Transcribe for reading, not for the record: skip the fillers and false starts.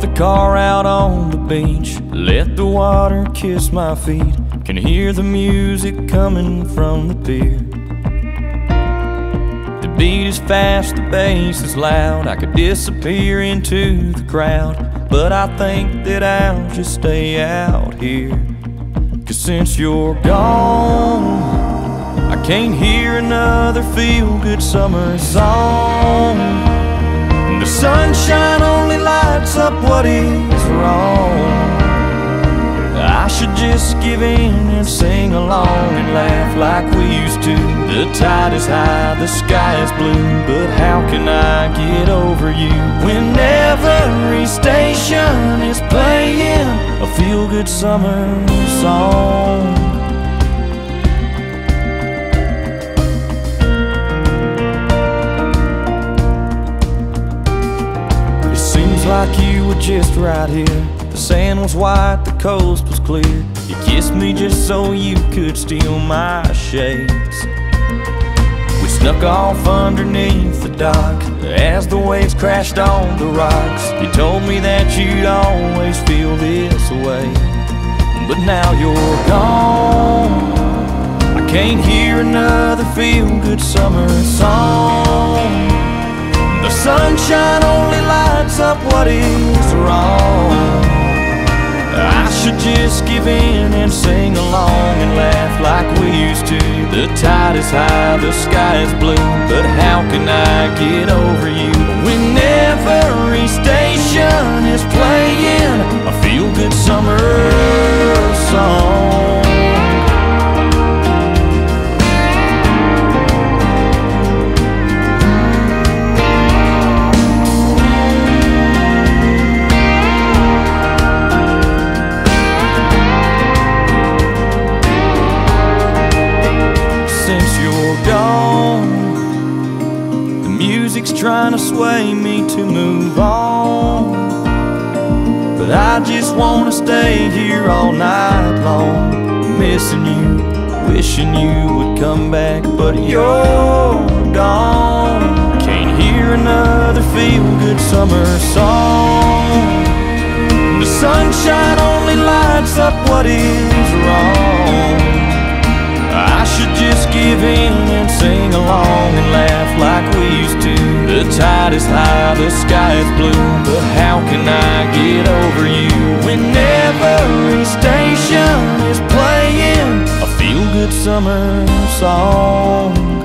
the car out on the beach, let the water kiss my feet. Can hear the music coming from the pier. The beat is fast, the bass is loud. I could disappear into the crowd, but I think that I'll just stay out here. 'Cause since you're gone, I can't hear another feel-good summer song. The sunshine only lights up what is wrong. I should just give in and sing along and laugh like we used to. The tide is high, the sky is blue, but how can I get over you when every station is playing a feel-good summer song? Like you were just right here. The sand was white, the coast was clear. You kissed me just so you could steal my shades. We snuck off underneath the dock as the waves crashed on the rocks. You told me that you'd always feel this way, but now you're gone. I can't hear another feel-good summer song. The sunshine only lights up what is wrong. I should just give in and sing along and laugh like we used to. The tide is high, the sky is blue, but how can I get over you when every station is playing a feel-good summer song? Trying to sway me to move on, but I just wanna stay here all night long, missing you, wishing you would come back, but you're gone. Can't hear another feel-good summer song. The sunshine only lights up what is wrong. I should just give in and sing along and laugh like we used to. The tide is high, the sky is blue, but how can I get over you when every station is playing a feel-good summer song?